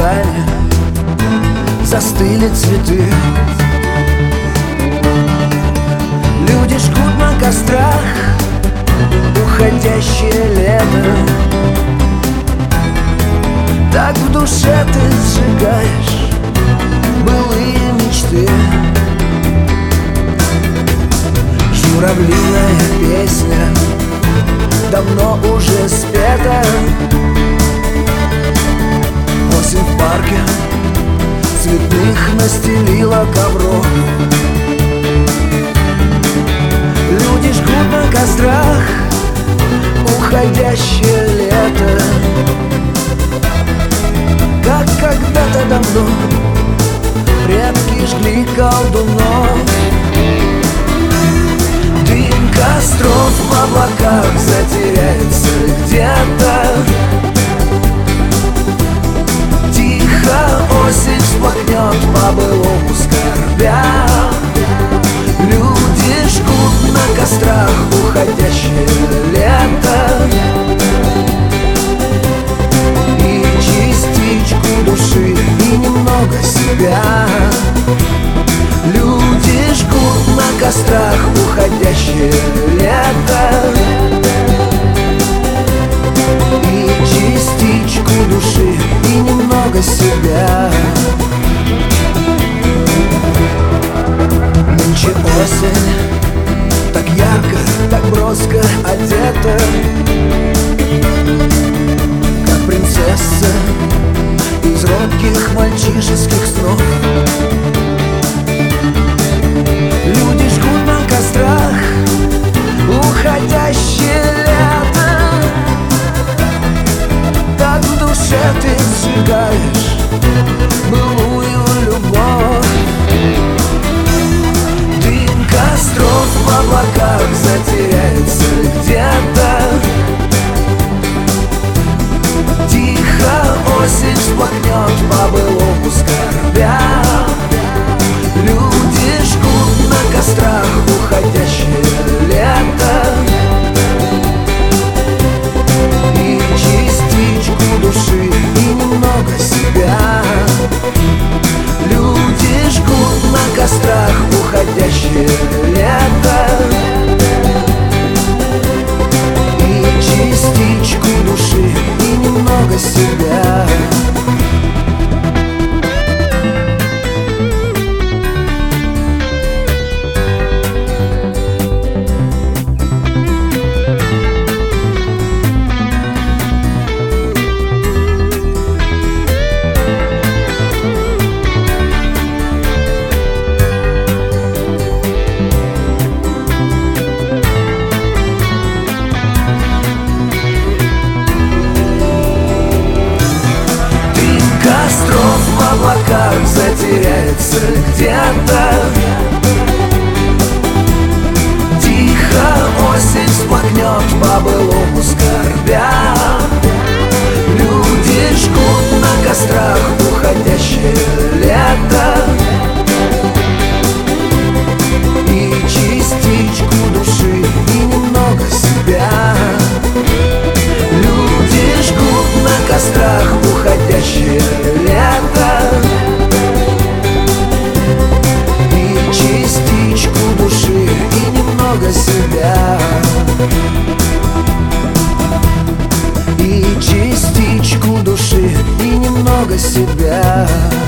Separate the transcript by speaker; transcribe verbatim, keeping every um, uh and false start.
Speaker 1: тайне застыли цветы. Люди жгут на кострах уходящее лето. Так в душе ты сжигаешь былые мечты. Журавлиная песня давно уже спета. Осень в парке цветных настелила ковров. Люди жгут на кострах уходящее лето. Как когда-то давно предки жгли колдунов. Дым костров в облаках затеряется где-то. Тихо осень всплакнет по-былому скорбя. Люди жгут на кострах уходящее лето. И частичку души, и немного себя. Люди жгут на кострах уходящее лето. И частичку души, и немного себя. Нынче осень так ярко, так броско одета, как принцесса из робких мальчишеских снов. Люди жгут на кострах уходящее лето. Так в душе ты сжигаешь былую любовь. Дым костров в облаках затеряется где-то. Тихо осень всплакнет по-былому скорбя. Люди жгут на кострах уходящее лето. И частичку души, и немного себя. Люди жгут на кострах уходящее лето. И частичку души, и немного себя. В облаках затеряется где-то. Тихо осень всплакнет по-былому скорбя. Люди жгут на кострах уходящее лето. И частичку души, и немного себя. Люди жгут на кострах уходящее лето. И частичку души, и немного себя. И частичку души, и немного себя.